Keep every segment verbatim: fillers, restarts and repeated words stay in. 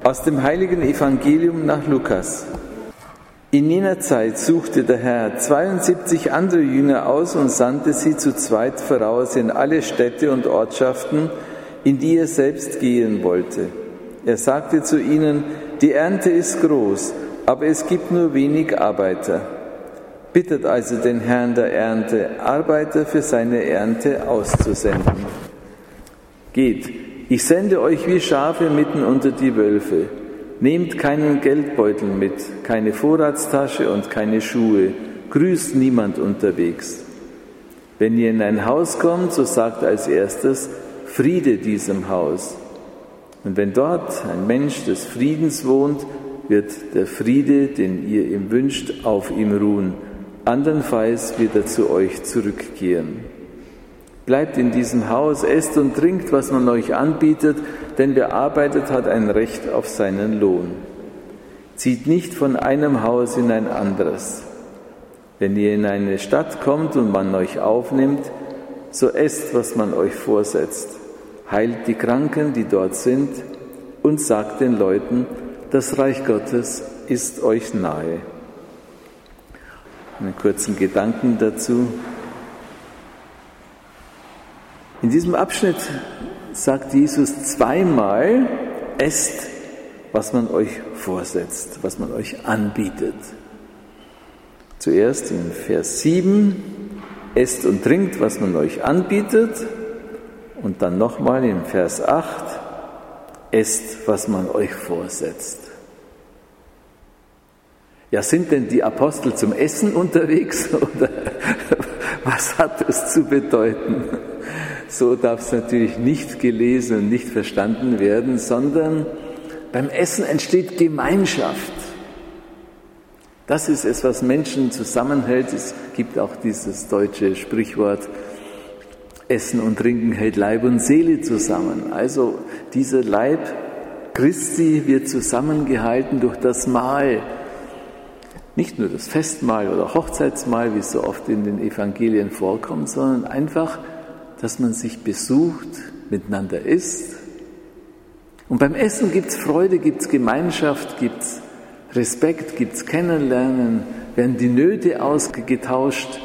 Aus dem heiligen Evangelium nach Lukas. In jener Zeit suchte der Herr zweiundsiebzig andere Jünger aus und sandte sie zu zweit voraus in alle Städte und Ortschaften, in die er selbst gehen wollte. Er sagte zu ihnen: Die Ernte ist groß, aber es gibt nur wenig Arbeiter. Bittet also den Herrn der Ernte, Arbeiter für seine Ernte auszusenden. Geht, ich sende euch wie Schafe mitten unter die Wölfe. Nehmt keinen Geldbeutel mit, keine Vorratstasche und keine Schuhe. Grüßt niemand unterwegs. Wenn ihr in ein Haus kommt, so sagt als erstes: Friede diesem Haus. Und wenn dort ein Mensch des Friedens wohnt, wird der Friede, den ihr ihm wünscht, auf ihm ruhen. Andernfalls wird er zu euch zurückkehren. Bleibt in diesem Haus, esst und trinkt, was man euch anbietet, denn wer arbeitet, hat ein Recht auf seinen Lohn. Zieht nicht von einem Haus in ein anderes. Wenn ihr in eine Stadt kommt und man euch aufnimmt, so esst, was man euch vorsetzt. Heilt die Kranken, die dort sind, und sagt den Leuten: Das Reich Gottes ist euch nahe. Einen kurzen Gedanken dazu. In diesem Abschnitt sagt Jesus zweimal: Esst, was man euch vorsetzt, was man euch anbietet. Zuerst in Vers sieben: Esst und trinkt, was man euch anbietet. Und dann nochmal in Vers acht: Esst, was man euch vorsetzt. Ja, sind denn die Apostel zum Essen unterwegs oder was hat das zu bedeuten? So darf es natürlich nicht gelesen und nicht verstanden werden, sondern beim Essen entsteht Gemeinschaft. Das ist es, was Menschen zusammenhält. Es gibt auch dieses deutsche Sprichwort: Essen und Trinken hält Leib und Seele zusammen. Also dieser Leib Christi wird zusammengehalten durch das Mahl. Nicht nur das Festmahl oder Hochzeitsmahl, wie es so oft in den Evangelien vorkommt, sondern einfach, dass man sich besucht, miteinander isst. Und beim Essen gibt es Freude, gibt es Gemeinschaft, gibt es Respekt, gibt es Kennenlernen, werden die Nöte ausgetauscht.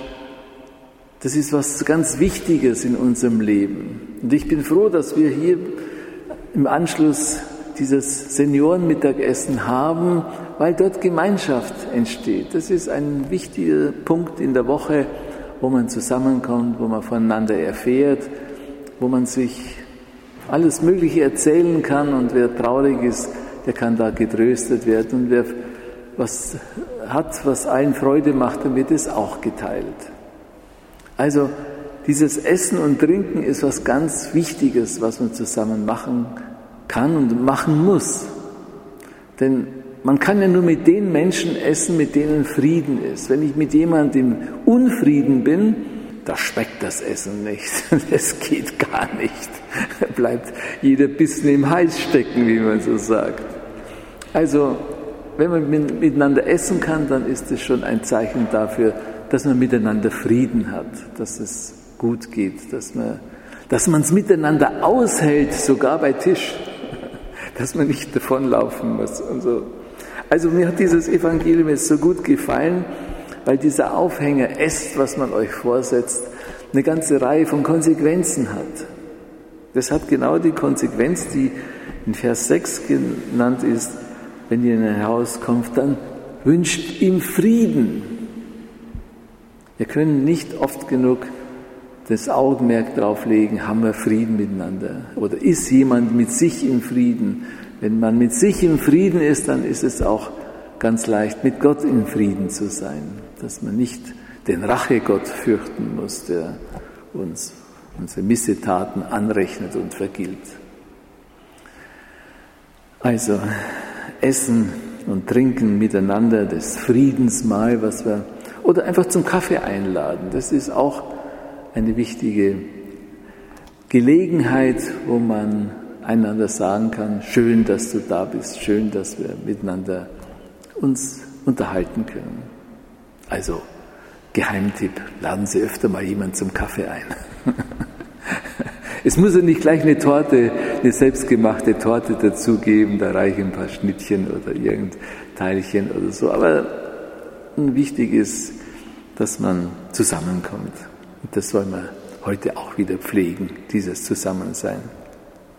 Das ist was ganz Wichtiges in unserem Leben. Und ich bin froh, dass wir hier im Anschluss dieses Seniorenmittagessen haben, weil dort Gemeinschaft entsteht. Das ist ein wichtiger Punkt in der Woche, wo man zusammenkommt, wo man voneinander erfährt, wo man sich alles Mögliche erzählen kann, und wer traurig ist, der kann da getröstet werden, und wer was hat, was allen Freude macht, dann wird es auch geteilt. Also dieses Essen und Trinken ist was ganz Wichtiges, was man zusammen machen kann und machen muss. Denn man kann ja nur mit den Menschen essen, mit denen Frieden ist. Wenn ich mit jemandem im Unfrieden bin, da schmeckt das Essen nicht. Das geht gar nicht. Da bleibt jeder Bissen im Hals stecken, wie man so sagt. Also, wenn man miteinander essen kann, dann ist es schon ein Zeichen dafür, dass man miteinander Frieden hat, dass es gut geht, dass man dass man es miteinander aushält, sogar bei Tisch, dass man nicht davonlaufen muss und so. Also mir hat dieses Evangelium jetzt so gut gefallen, weil dieser Aufhänger, esst, was man euch vorsetzt, eine ganze Reihe von Konsequenzen hat. Das hat genau die Konsequenz, die in Vers sechs genannt ist: Wenn ihr in ein Haus kommt, dann wünscht ihm Frieden. Wir können nicht oft genug das Augenmerk drauf legen, haben wir Frieden miteinander? Oder ist jemand mit sich im Frieden? Wenn man mit sich im Frieden ist, dann ist es auch ganz leicht, mit Gott im Frieden zu sein. Dass man nicht den Rachegott fürchten muss, der uns unsere Missetaten anrechnet und vergilt. Also Essen und Trinken miteinander, das Friedensmahl, was wir, oder einfach zum Kaffee einladen. Das ist auch eine wichtige Gelegenheit, wo man einander sagen kann: Schön, dass du da bist, schön, dass wir miteinander uns unterhalten können. Also Geheimtipp: Laden Sie öfter mal jemanden zum Kaffee ein. Es muss ja nicht gleich eine Torte eine selbstgemachte Torte dazugeben, da reichen ein paar Schnittchen oder irgendein Teilchen oder so. Aber wichtig ist, dass man zusammenkommt. Und das wollen wir heute auch wieder pflegen, dieses Zusammensein.